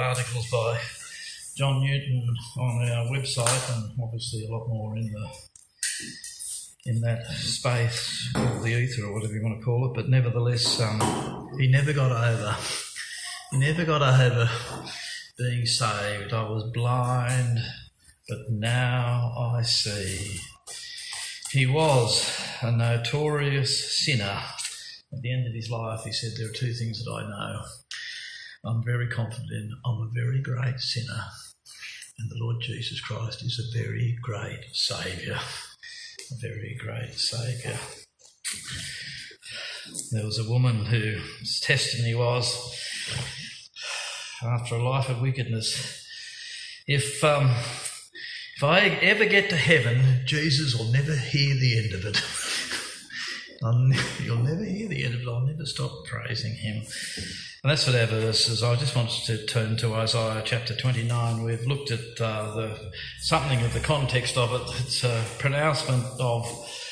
articles by John Newton on our website, and obviously a lot more in that space called the ether or whatever you want to call it. But nevertheless, he never got over being saved. I was blind, but now I see. He was a notorious sinner. At the end of his life, he said, there are two things that I know. I'm very confident I'm a very great sinner, and the Lord Jesus Christ is a very great Saviour. A very great Saviour. There was a woman whose testimony was, after a life of wickedness, if I ever get to heaven, Jesus will never hear the end of it. You'll never hear the end of it. I'll never stop praising him. And that's what our verse is. I just wanted to turn to Isaiah chapter 29. We've looked at something of the context of it. It's a pronouncement of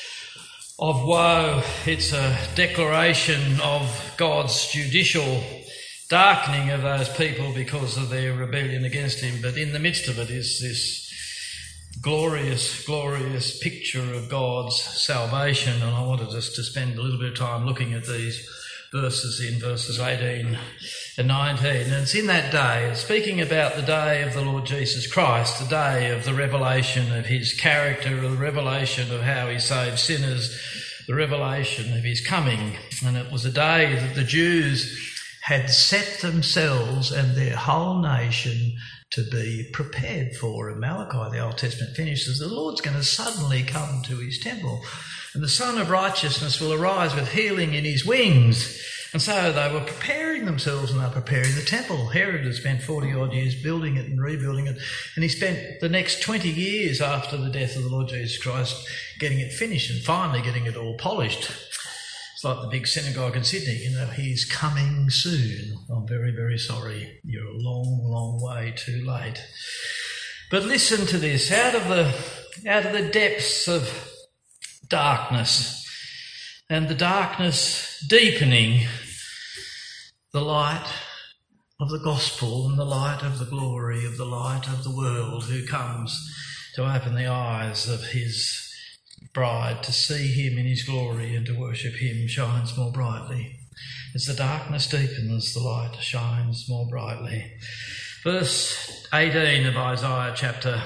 woe. It's a declaration of God's judicial darkening of those people because of their rebellion against him. But in the midst of it is this glorious, glorious picture of God's salvation. And I wanted us to spend a little bit of time looking at these verses in verses 18 and 19. And it's in that day, it's speaking about the day of the Lord Jesus Christ, the day of the revelation of his character, the revelation of how he saves sinners, the revelation of his coming. And it was a day that the Jews had set themselves and their whole nation to be prepared for. In Malachi, the Old Testament finishes, the Lord's going to suddenly come to his temple, and the Son of Righteousness will arise with healing in his wings. And so they were preparing themselves, and they were preparing the temple. Herod had spent 40-odd years building it and rebuilding it, and he spent the next 20 years after the death of the Lord Jesus Christ getting it finished and finally getting it all polished. It's like the big synagogue in Sydney, he's coming soon. I'm very, very sorry. You're a long, long way too late. But listen to this. Out of the depths of darkness, and the darkness deepening, the light of the gospel and the light of the glory of the light of the world, who comes to open the eyes of his bride to see him in his glory and to worship him, shines more brightly. As the darkness deepens, the light shines more brightly. Verse 18 of Isaiah chapter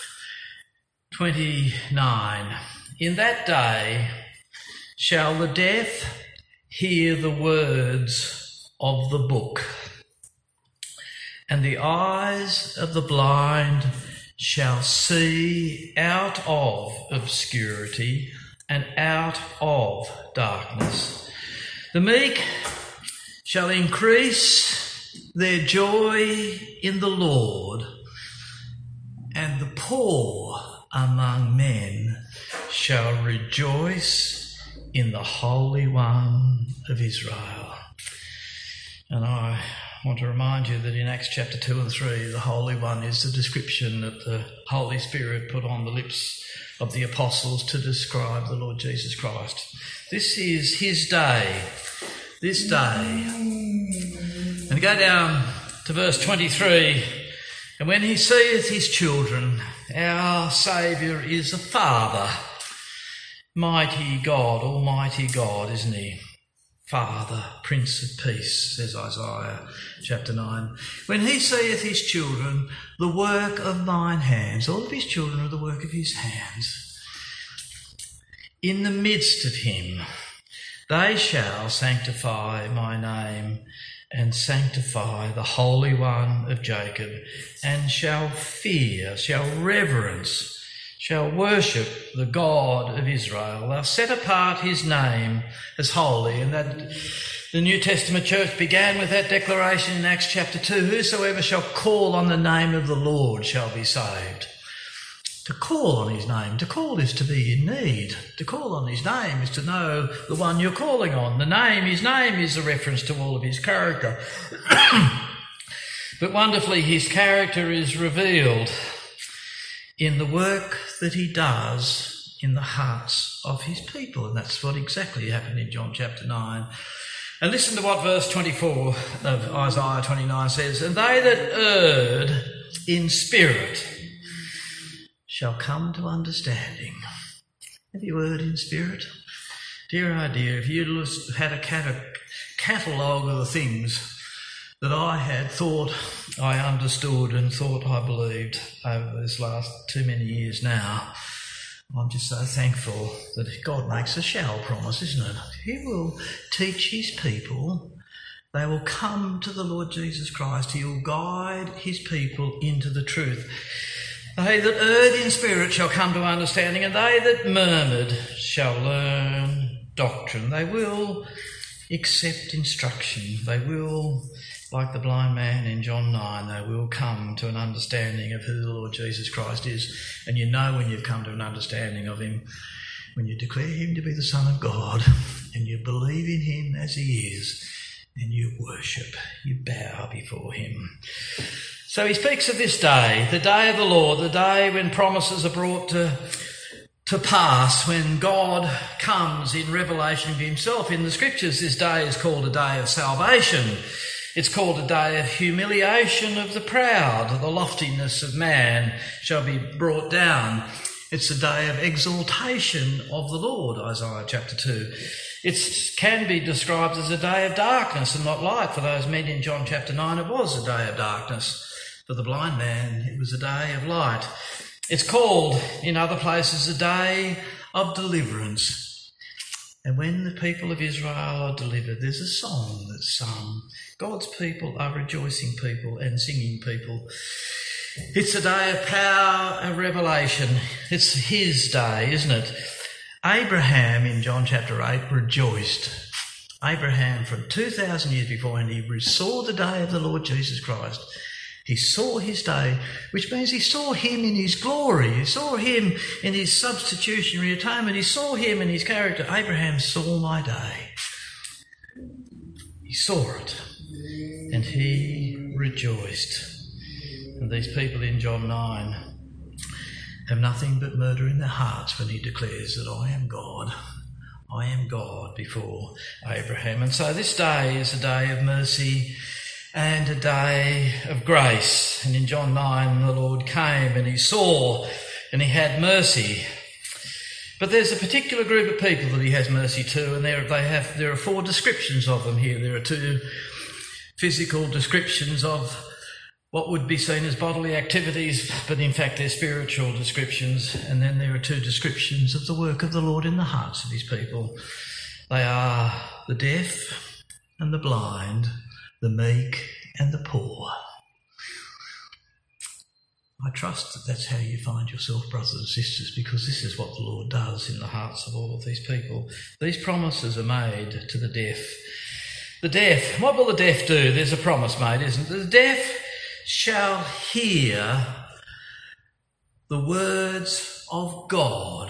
29. In that day shall the deaf hear the words of the book, and the eyes of the blind shall see out of obscurity and out of darkness. The meek shall increase their joy in the Lord, and the poor among men shall rejoice in the Holy One of Israel. And I want to remind you that in Acts chapter 2 and 3, the Holy One is the description that the Holy Spirit put on the lips of the apostles to describe the Lord Jesus Christ. This is his day, this day. And go down to verse 23. And when he seeth his children, our Saviour is a Father. Mighty God, Almighty God, isn't he? Father, Prince of Peace, says Isaiah chapter 9. When he seeth his children, the work of mine hands, all of his children are the work of his hands. In the midst of him, they shall sanctify my name and sanctify the Holy One of Jacob, and shall fear, shall reverence, shall worship the God of Israel. They'll set apart his name as holy. And that the New Testament church began with that declaration in Acts chapter 2, whosoever shall call on the name of the Lord shall be saved. To call on his name, to call is to be in need. To call on his name is to know the one you're calling on. His name is a reference to all of his character. But wonderfully, his character is revealed in the work that he does in the hearts of his people. And that's what exactly happened in John chapter 9. And listen to what verse 24 of Isaiah 29 says, "And they that erred in spirit shall come to understanding." Have you erred in spirit? Dear, oh dear, if you had a catalogue of the things that I had thought I understood and thought I believed over this last too many years now, I'm just so thankful that God makes a shall promise, isn't it? He will teach his people. They will come to the Lord Jesus Christ. He will guide his people into the truth. They that erred in spirit shall come to understanding, and they that murmured shall learn doctrine. They will accept instruction. They will, like the blind man in John 9, they will come to an understanding of who the Lord Jesus Christ is. And you know when you've come to an understanding of him, when you declare him to be the Son of God, and you believe in him as he is, and you worship, you bow before him. So he speaks of this day, the day of the Lord, the day when promises are brought to pass, when God comes in revelation of himself. In the scriptures, this day is called a day of salvation. It's called a day of humiliation of the proud. The loftiness of man shall be brought down. It's a day of exaltation of the Lord, Isaiah chapter 2. It can be described as a day of darkness and not light. For those men in John chapter 9, it was a day of darkness. For the blind man, it was a day of light. It's called, in other places, a day of deliverance. And when the people of Israel are delivered, there's a song that's sung. God's people are rejoicing people and singing people. It's a day of power and revelation. It's his day, isn't it? Abraham in John chapter 8 rejoiced. Abraham from 2,000 years before, and he saw the day of the Lord Jesus Christ. He saw his day, which means he saw him in his glory. He saw him in his substitutionary atonement. He saw him in his character. Abraham saw my day. He saw it, and he rejoiced. And these people in John 9 have nothing but murder in their hearts when he declares that I am God. I am God before Abraham. And so this day is a day of mercy and a day of grace. And in John 9, the Lord came and he saw and he had mercy. But there's a particular group of people that he has mercy to, and there are 4 descriptions of them here. There are 2 physical descriptions of what would be seen as bodily activities, but in fact they're spiritual descriptions. And then there are 2 descriptions of the work of the Lord in the hearts of his people. They are the deaf and the blind, the meek and the poor. I trust that that's how you find yourself, brothers and sisters, because this is what the Lord does in the hearts of all of these people. These promises are made to the deaf. The deaf, what will the deaf do? There's a promise made, isn't there? The deaf shall hear the words of God.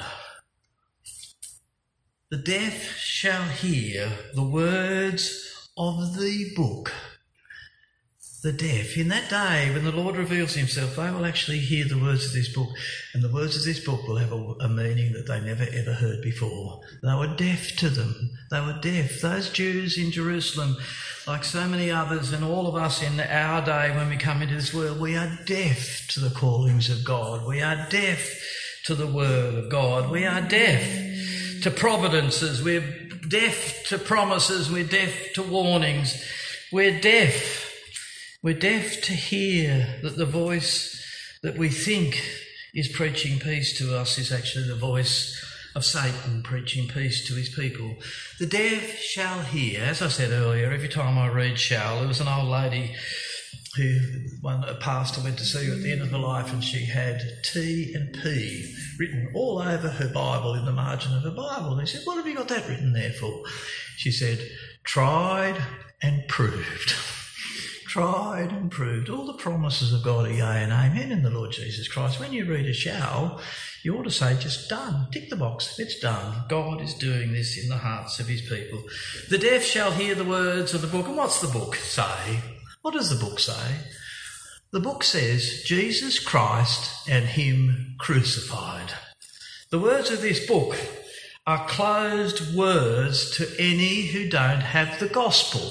The deaf shall hear the words of the book. The deaf, in that day when the Lord reveals himself, they will actually hear the words of this book, and the words of this book will have a meaning that they never ever heard before. They were deaf to them. They were deaf. Those Jews in Jerusalem, like so many others and all of us in our day when we come into this world, we are deaf to the callings of God. We are deaf to the word of God. We are deaf to providences. We're deaf to promises. We're deaf to warnings. We're deaf. We're deaf to hear that the voice that we think is preaching peace to us is actually the voice of Satan preaching peace to his people. The deaf shall hear. As I said earlier, every time I read shall, there was an old lady a pastor went to see her at the end of her life, and she had T and P written all over her Bible, in the margin of her Bible. And he said, "What have you got that written there for?" She said, "Tried and proved." Tried and proved. All the promises of God are yea and amen in the Lord Jesus Christ. When you read a shall, you ought to say, just done. Tick the box. It's done. God is doing this in the hearts of his people. The deaf shall hear the words of the book. And what's the book say? What does the book say? The book says Jesus Christ and him crucified. The words of this book are closed words to any who don't have the gospel.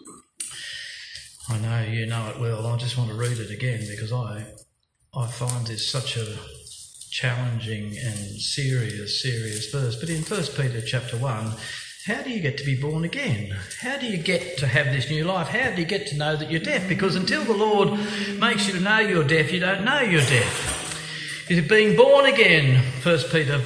I know you know it well. I just want to read it again because I find this such a challenging and serious verse. But in 1 Peter chapter 1, how do you get to be born again? How do you get to have this new life? How do you get to know that you're deaf? Because until the Lord makes you to know you're deaf, you don't know you're deaf. It's being born again, 1 Peter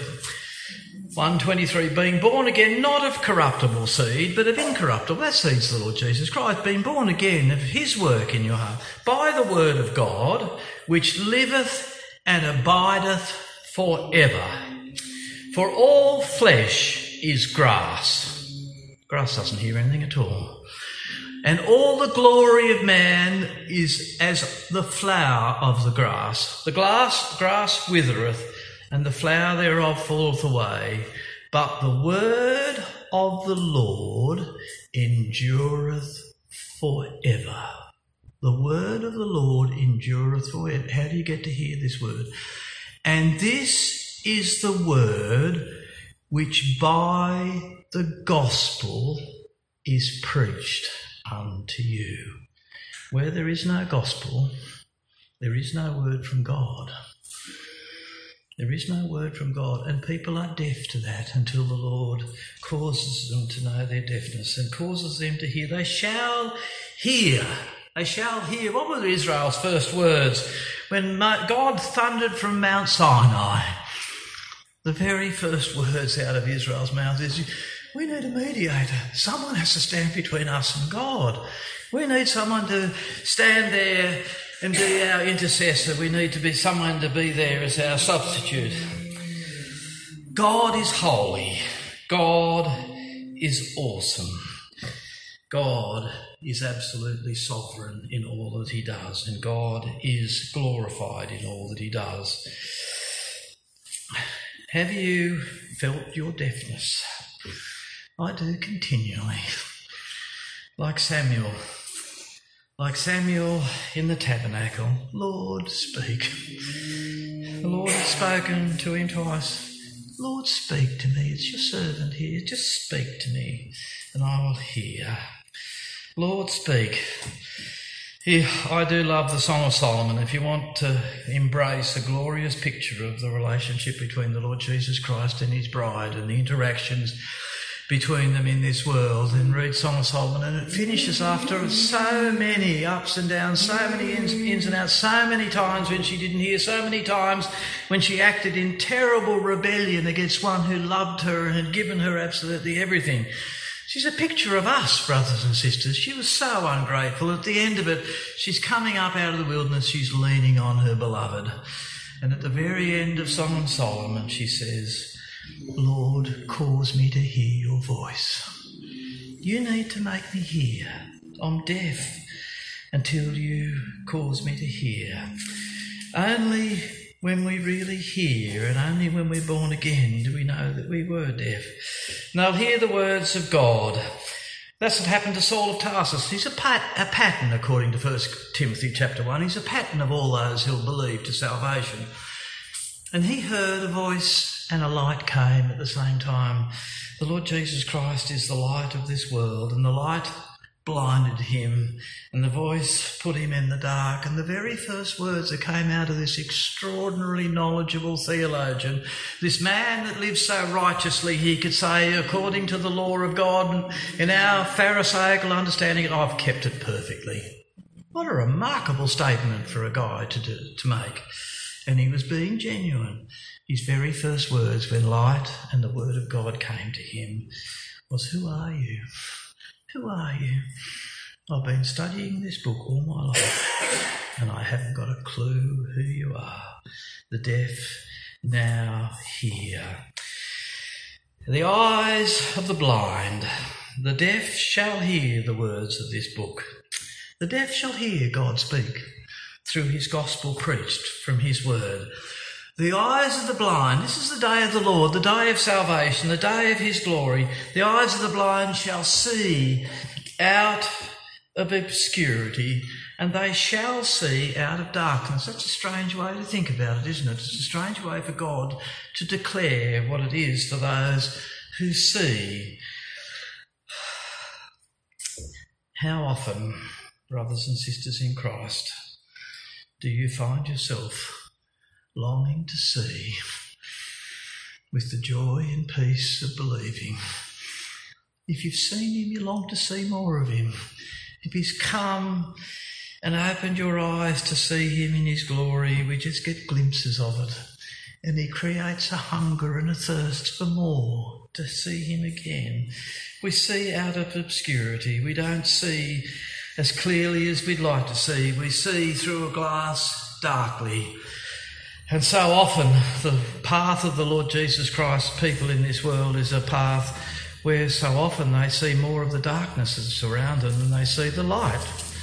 1:23, being born again, not of corruptible seed, but of incorruptible. That seed's the Lord Jesus Christ, being born again of his work in your heart, by the word of God, which liveth and abideth forever. For all flesh is grass. Grass doesn't hear anything at all. And all the glory of man is as the flower of the grass. The grass withereth, and the flower thereof falleth away, but the word of the Lord endureth forever. The word of the Lord endureth forever. How do you get to hear this word? And this is the word which by the gospel is preached unto you. Where there is no gospel, there is no word from God. There is no word from God, and people are deaf to that until the Lord causes them to know their deafness and causes them to hear. They shall hear. They shall hear. What were Israel's first words when God thundered from Mount Sinai? The very first words out of Israel's mouth is, we need a mediator. Someone has to stand between us and God. We need someone to stand there and be our intercessor. We need to be someone to be there as our substitute. God is holy. God is awesome. God is absolutely sovereign in all that he does, and God is glorified in all that he does. Have you felt your deafness? I do continually. Like Samuel in the tabernacle, Lord, speak. The Lord had spoken to him twice. Lord, speak to me. It's your servant here. Just speak to me and I will hear. Lord, speak. Here, I do love the Song of Solomon. If you want to embrace a glorious picture of the relationship between the Lord Jesus Christ and his bride and the interactions between them in this world, and read Song of Solomon, and it finishes after so many ups and downs, so many ins and outs, so many times when she didn't hear, so many times when she acted in terrible rebellion against one who loved her and had given her absolutely everything. She's a picture of us, brothers and sisters. She was so ungrateful. At the end of it, she's coming up out of the wilderness, she's leaning on her beloved. And at the very end of Song of Solomon, she says, Lord, cause me to hear your voice. You need to make me hear. I'm deaf until you cause me to hear. Only when we really hear and only when we're born again do we know that we were deaf. And they'll hear the words of God. That's what happened to Saul of Tarsus. He's a pattern, according to 1 Timothy chapter 1. He's a pattern of all those who'll believe to salvation. And he heard a voice and a light came at the same time. The Lord Jesus Christ is the light of this world, and the light blinded him, and the voice put him in the dark. And the very first words that came out of this extraordinarily knowledgeable theologian, this man that lives so righteously, he could say, according to the law of God, in our Pharisaical understanding, I've kept it perfectly. What a remarkable statement for a guy to make. And he was being genuine. His very first words when light and the word of God came to him was, who are you? Who are you? I've been studying this book all my life and I haven't got a clue who you are. The deaf now hear. The eyes of the blind. The deaf shall hear the words of this book. The deaf shall hear God speak through his gospel preached from his word. The eyes of the blind, this is the day of the Lord, the day of salvation, the day of his glory. The eyes of the blind shall see out of obscurity, and they shall see out of darkness. That's a strange way to think about it, isn't it? It's a strange way for God to declare what it is for those who see. How often, brothers and sisters in Christ, do you find yourself longing to see with the joy and peace of believing? If you've seen him, you long to see more of him. If he's come and opened your eyes to see him in his glory, we just get glimpses of it. And he creates a hunger and a thirst for more, to see him again. We see out of obscurity. We don't see as clearly as we'd like to see. We see through a glass darkly. And so often the path of the Lord Jesus Christ, people in this world, is a path where so often they see more of the darkness that's around them than they see the light.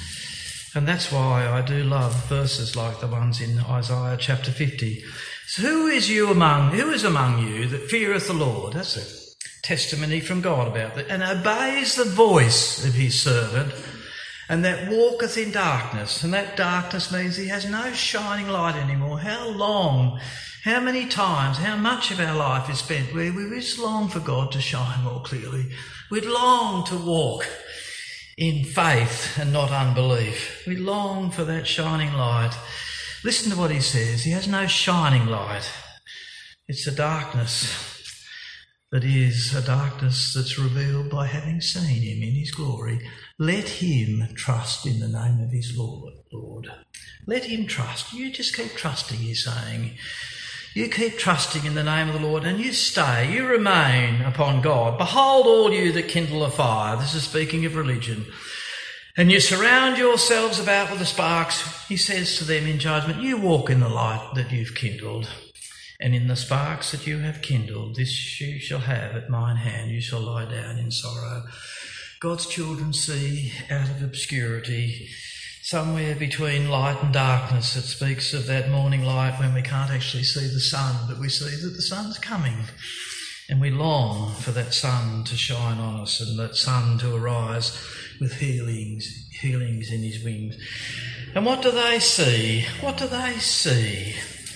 And that's why I do love verses like the ones in Isaiah chapter 50. So who is among you that feareth the Lord? That's a testimony from God about that. And obeys the voice of his servant, and that walketh in darkness. And that darkness means he has no shining light anymore. How long, how many times, how much of our life is spent where we just long for God to shine more clearly. We'd long to walk in faith and not unbelief. We long for that shining light. Listen to what he says. He has no shining light. It's a darkness that is a darkness that's revealed by having seen him in his glory. Let him trust in the name of his Lord. Let him trust. You just keep trusting, he's saying. You keep trusting in the name of the Lord, and you stay, you remain upon God. Behold all you that kindle a fire. This is speaking of religion. And you surround yourselves about with the sparks. He says to them in judgment, you walk in the light that you've kindled. And in the sparks that you have kindled, this you shall have at mine hand. You shall lie down in sorrow. God's children see out of obscurity, somewhere between light and darkness. It speaks of that morning light when we can't actually see the sun, but we see that the sun's coming. And we long for that sun to shine on us and that sun to arise with healings in his wings. And what do they see? What do they see?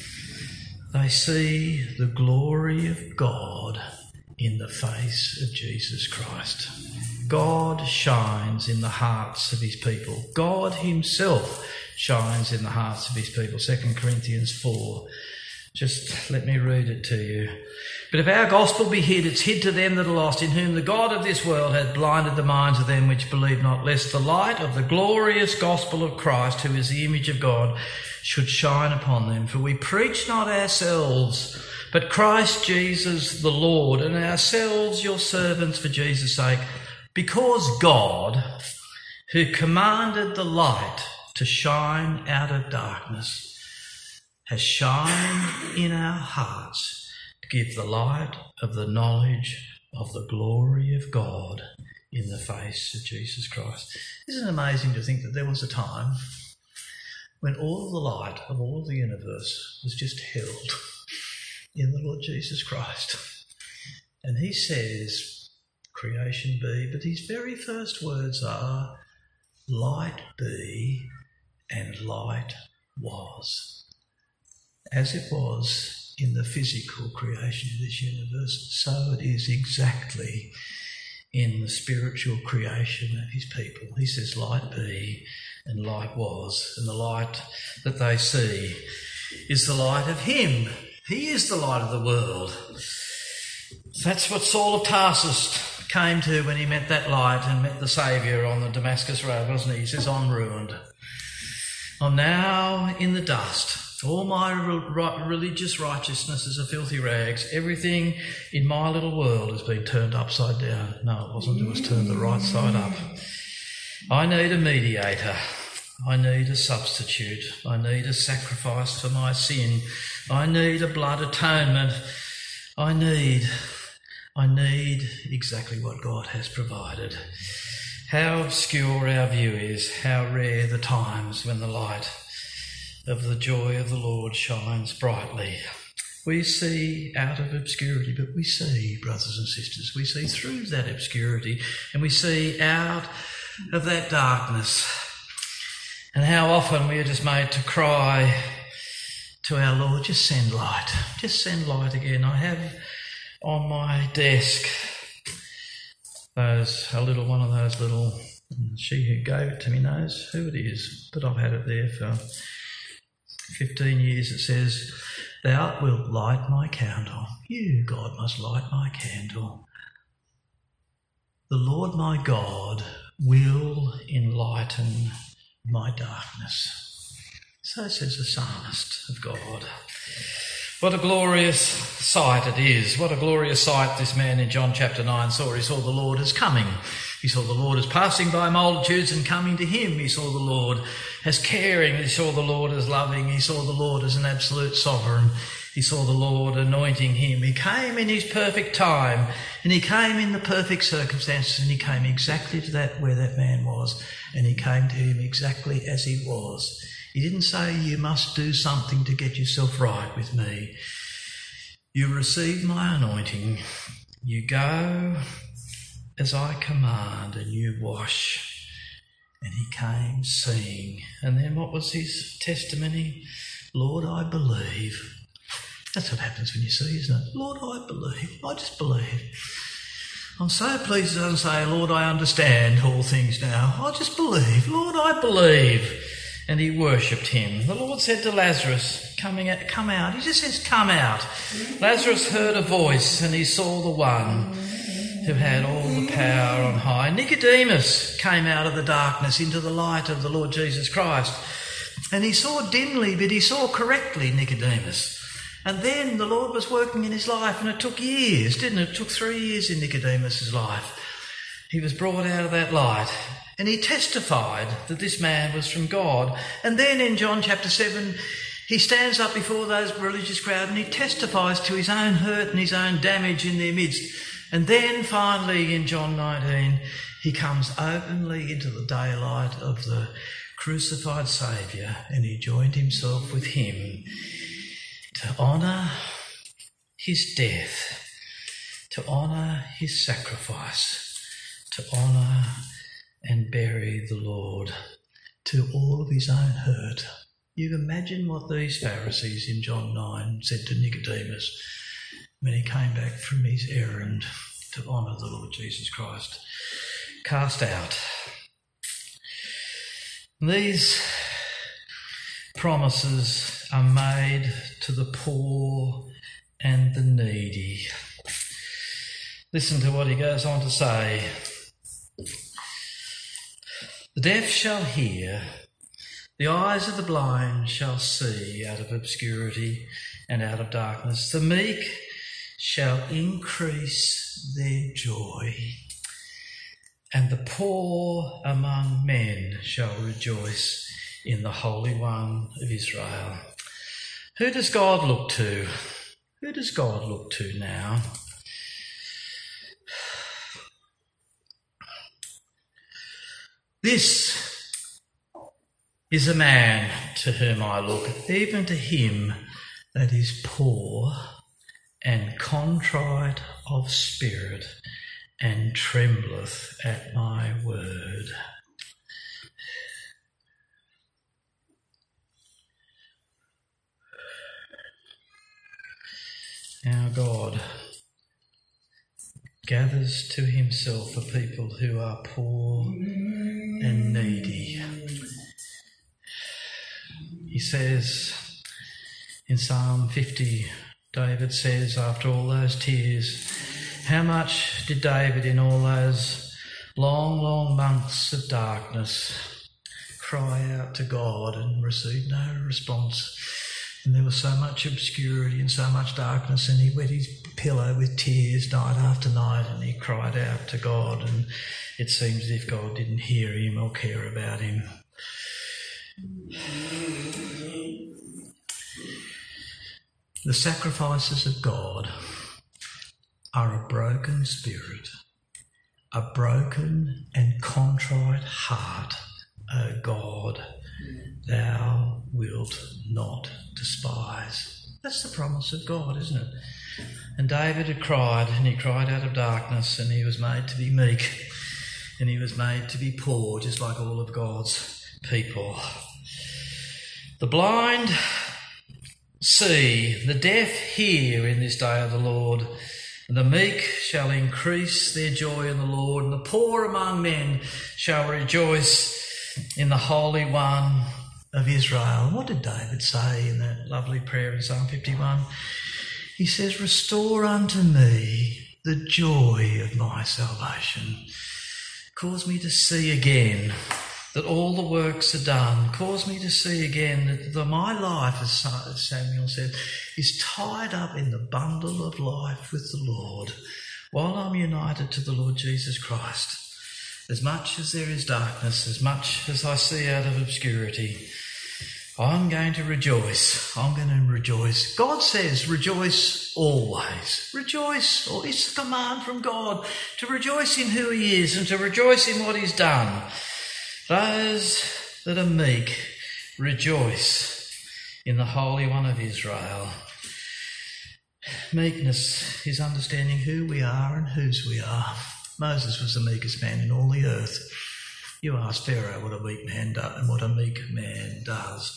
They see the glory of God in the face of Jesus Christ. God shines in the hearts of his people. God himself shines in the hearts of his people. 2 Corinthians 4. Just let me read it to you. But if our gospel be hid, it's hid to them that are lost, in whom the God of this world hath blinded the minds of them which believe not, lest the light of the glorious gospel of Christ, who is the image of God, should shine upon them. For we preach not ourselves, but Christ Jesus the Lord, and ourselves your servants for Jesus' sake, because God, who commanded the light to shine out of darkness, has shined in our hearts to give the light of the knowledge of the glory of God in the face of Jesus Christ. Isn't it amazing to think that there was a time when all of the light of all of the universe was just held in the Lord Jesus Christ? And he says, creation be, but his very first words are, light be, and light was. As it was in the physical creation of this universe, so it is exactly in the spiritual creation of his people. He says, light be, and light was. And the light that they see is the light of him. He is the light of the world. That's what Saul of Tarsus came to when he met that light and met the Saviour on the Damascus Road, wasn't he? He says, I'm ruined. I'm now in the dust. All my religious righteousness is a filthy rags. Everything in my little world has been turned upside down. No, it wasn't. It was turned the right side up. I need a mediator. I need a substitute. I need a sacrifice for my sin. I need a blood atonement. I need exactly what God has provided. How obscure our view is, how rare the times when the light of the joy of the Lord shines brightly. We see out of obscurity, but we see, brothers and sisters, we see through that obscurity, and we see out of that darkness. And how often we are just made to cry to our Lord, just send light again. I have on my desk one of those little, she who gave it to me knows who it is, but I've had it there for 15 years. It says, "Thou wilt light my candle." You, God, must light my candle. "The Lord my God will enlighten my darkness." So says the psalmist of God. What a glorious sight it is. What a glorious sight this man in John chapter 9 saw. He saw the Lord as coming. He saw the Lord as passing by multitudes and coming to him. He saw the Lord as caring. He saw the Lord as loving. He saw the Lord as an absolute sovereign. He saw the Lord anointing him. He came in his perfect time, and he came in the perfect circumstances, and he came exactly to that where that man was, and he came to him exactly as he was. He didn't say, "You must do something to get yourself right with me." You receive my anointing. You go as I command, and you wash. And he came seeing. And then what was his testimony? "Lord, I believe." That's what happens when you see, isn't it? "Lord, I believe. I just believe. I'm so pleased to say, Lord, I understand all things now. I just believe. Lord, I believe." And he worshipped him. The Lord said to Lazarus, "Come out." He just says, "Come out." Lazarus heard a voice, and he saw the one who had all the power on high. Nicodemus came out of the darkness into the light of the Lord Jesus Christ. And he saw dimly, but he saw correctly, Nicodemus. And then the Lord was working in his life, and it took years, didn't it? It took 3 years in Nicodemus's life. He was brought out of that light, and he testified that this man was from God. And then in John chapter 7, he stands up before those religious crowd and he testifies to his own hurt and his own damage in their midst. And then finally in John 19, he comes openly into the daylight of the crucified Saviour, and he joined himself with him to honour his death, to honour his sacrifice, to honour and bury the Lord, to all of his own hurt. You imagine what these Pharisees in John 9 said to Nicodemus when he came back from his errand to honour the Lord Jesus Christ. Cast out. These promises are made to the poor and the needy. Listen to what he goes on to say. "The deaf shall hear, the eyes of the blind shall see out of obscurity and out of darkness. The meek shall increase their joy, and the poor among men shall rejoice in the Holy One of Israel." Who does God look to? Who does God look to now? This is a man to whom I look, even to him that is poor and contrite of spirit and trembleth at my word. Our God gathers to himself a people who are poor and needy. He says in Psalm 50, David says, after all those tears, how much did David in all those long, long months of darkness cry out to God and receive no response? And there was so much obscurity and so much darkness, and he wet his pillow with tears night after night, and he cried out to God, and it seems as if God didn't hear him or care about him. The sacrifices of God are a broken spirit, a broken and contrite heart, O God, thou wilt not despise. That's the promise of God, isn't it? And David had cried, and he cried out of darkness, and he was made to be meek, and he was made to be poor, just like all of God's people. The blind see, the deaf hear in this day of the Lord. And the meek shall increase their joy in the Lord, and the poor among men shall rejoice in the Holy One of Israel. And what did David say in that lovely prayer in Psalm 51? He says, restore unto me the joy of my salvation. Cause me to see again that all the works are done. Cause me to see again that my life, as Samuel said, is tied up in the bundle of life with the Lord while I'm united to the Lord Jesus Christ. As much as there is darkness, as much as I see out of obscurity, I'm going to rejoice. I'm going to rejoice. God says rejoice always. Rejoice. It's a command from God to rejoice in who he is and to rejoice in what he's done. Those that are meek rejoice in the Holy One of Israel. Meekness is understanding who we are and whose we are. Moses was the meekest man in all the earth. You ask Pharaoh what a weak man does and what a meek man does.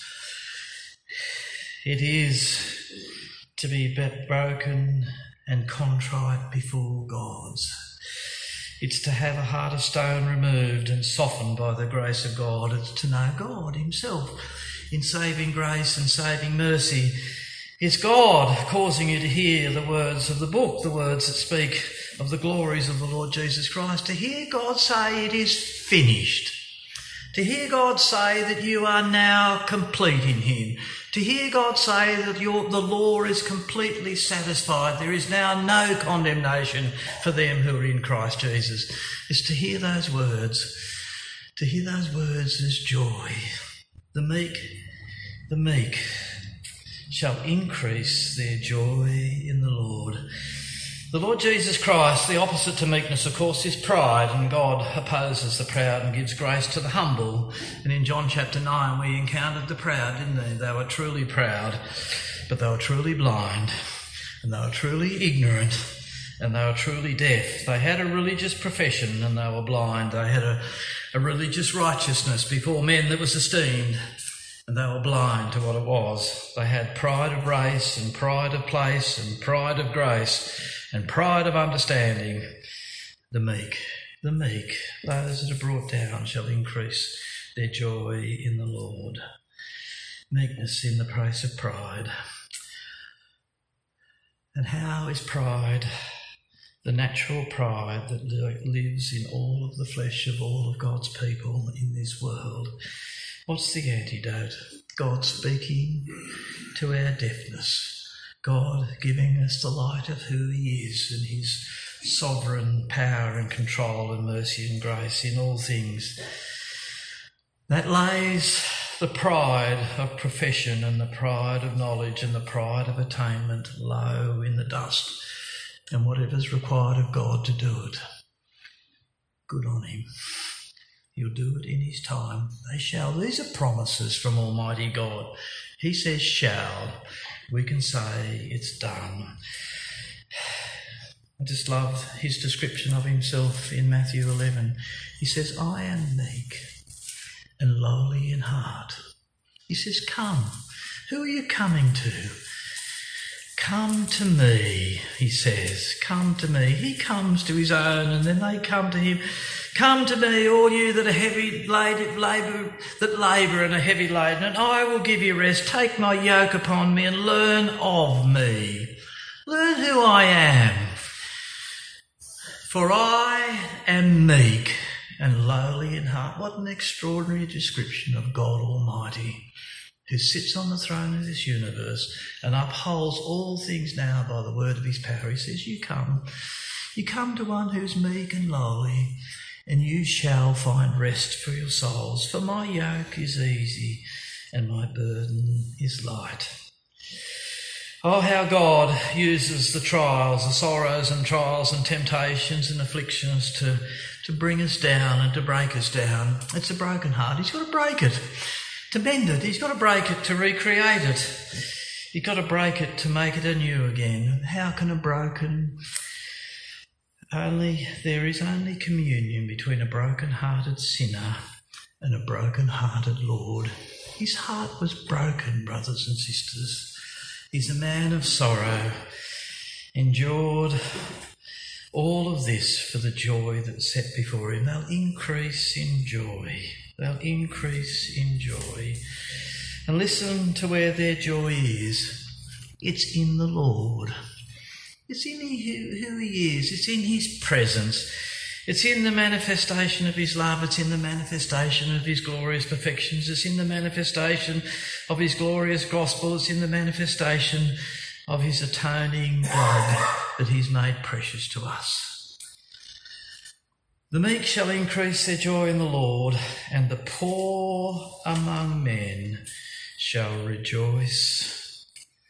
It is to be broken and contrite before God. It's to have a heart of stone removed and softened by the grace of God. It's to know God himself in saving grace and saving mercy. It's God causing you to hear the words of the book, the words that speak of the glories of the Lord Jesus Christ. To hear God say it is finished. To hear God say that you are now complete in him. To hear God say that the law is completely satisfied. There is now no condemnation for them who are in Christ Jesus. Is to hear those words. To hear those words is joy. The meek shall increase their joy in the Lord. The Lord Jesus Christ, the opposite to meekness, of course, is pride, and God opposes the proud and gives grace to the humble. And in John chapter 9, we encountered the proud, didn't they? They were truly proud, but they were truly blind, and they were truly ignorant, and they were truly deaf. They had a religious profession, and they were blind. They had a religious righteousness before men that was esteemed, and they were blind to what it was. They had pride of race, and pride of place, and pride of grace, and pride of understanding. The meek, those that are brought down shall increase their joy in the Lord. Meekness in the place of pride. And how is pride? The natural pride that lives in all of the flesh of all of God's people in this world. What's the antidote? God speaking to our deafness. God giving us the light of who he is and his sovereign power and control and mercy and grace in all things. That lays the pride of profession and the pride of knowledge and the pride of attainment low in the dust, and whatever's required of God to do it. Good on him. He'll do it in his time. They shall. These are promises from Almighty God. He says shall. We can say it's done. I just love his description of himself in Matthew 11. He says, I am meek and lowly in heart. He says, come. Who are you coming to? Come to me, he says. Come to me. He comes to his own and then they come to him. Come to me, all you that are labour and are heavy laden, and I will give you rest. Take my yoke upon me and learn of me. Learn who I am. For I am meek and lowly in heart. What an extraordinary description of God Almighty, who sits on the throne of this universe and upholds all things now by the word of his power. He says, you come to one who's meek and lowly, and you shall find rest for your souls. For my yoke is easy and my burden is light. Oh, how God uses the trials, the sorrows and trials and temptations and afflictions to bring us down and to break us down. It's a broken heart. He's got to break it to mend it. He's got to break it to recreate it. He's got to break it to make it anew again. How can a broken... There is only communion between a broken-hearted sinner and a broken-hearted Lord. His heart was broken, brothers and sisters. He's a man of sorrow. endured all of this for the joy that's set before him. They'll increase in joy. They'll increase in joy. And listen to where their joy is. It's in the Lord. It's in who he is. It's in his presence. It's in the manifestation of his love. It's in the manifestation of his glorious perfections. It's in the manifestation of his glorious gospel. It's in the manifestation of his atoning blood that he's made precious to us. The meek shall increase their joy in the Lord, and the poor among men shall rejoice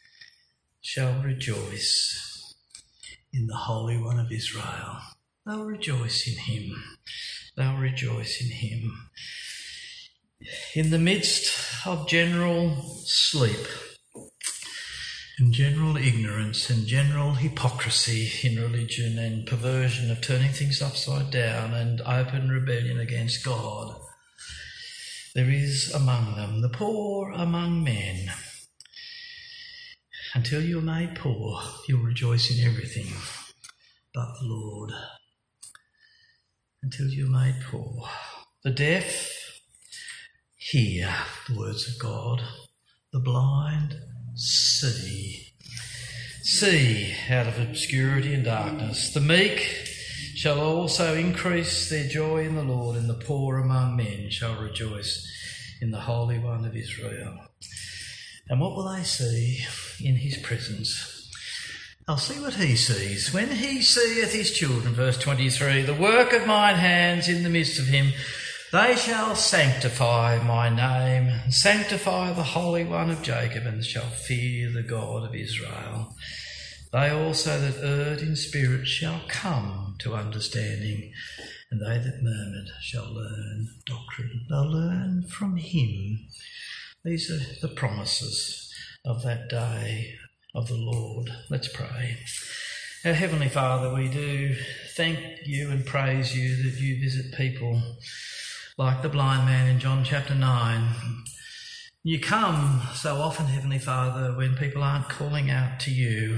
in the Holy One of Israel. They'll rejoice in him. They'll rejoice in him. In the midst of general sleep and general ignorance and general hypocrisy in religion and perversion of turning things upside down and open rebellion against God, there is among them the poor among men. Until you're made poor, you'll rejoice in everything but the Lord. Until you're made poor. The deaf hear the words of God. The blind see out of obscurity and darkness. The meek shall also increase their joy in the Lord, and the poor among men shall rejoice in the Holy One of Israel. And what will they see in his presence? They'll see what he sees. When he seeth his children, verse 23, the work of mine hands in the midst of him, they shall sanctify my name, and sanctify the Holy One of Jacob, and shall fear the God of Israel. They also that erred in spirit shall come to understanding, and they that murmured shall learn doctrine. They'll learn from him. These are the promises of that day of the Lord. Let's pray. Our Heavenly Father, we do thank you and praise you that you visit people like the blind man in John chapter 9. You come so often, Heavenly Father, when people aren't calling out to you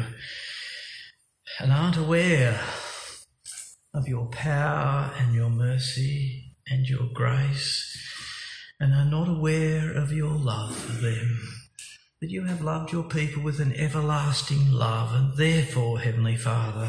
and aren't aware of your power and your mercy and your grace, and are not aware of your love for them, that you have loved your people with an everlasting love, and therefore, Heavenly Father,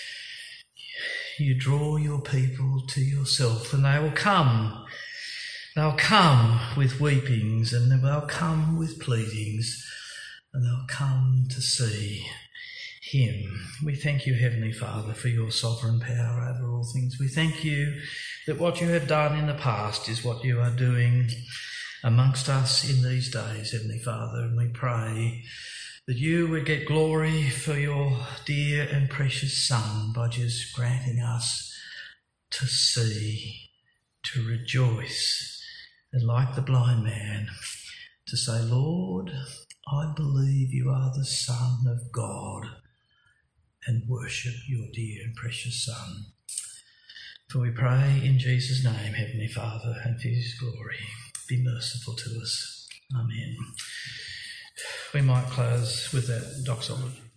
you draw your people to yourself, and they will come. They'll come with weepings, and they'll come with pleadings, and they'll come to see him. We thank you, Heavenly Father, for your sovereign power over all things. We thank you that what you have done in the past is what you are doing amongst us in these days, Heavenly Father, and we pray that you would get glory for your dear and precious Son by just granting us to see, to rejoice, and like the blind man, to say, Lord, I believe you are the Son of God, and worship your dear and precious Son. For we pray in Jesus' name, Heavenly Father, and for his glory. Be merciful to us. Amen. We might close with that doxology.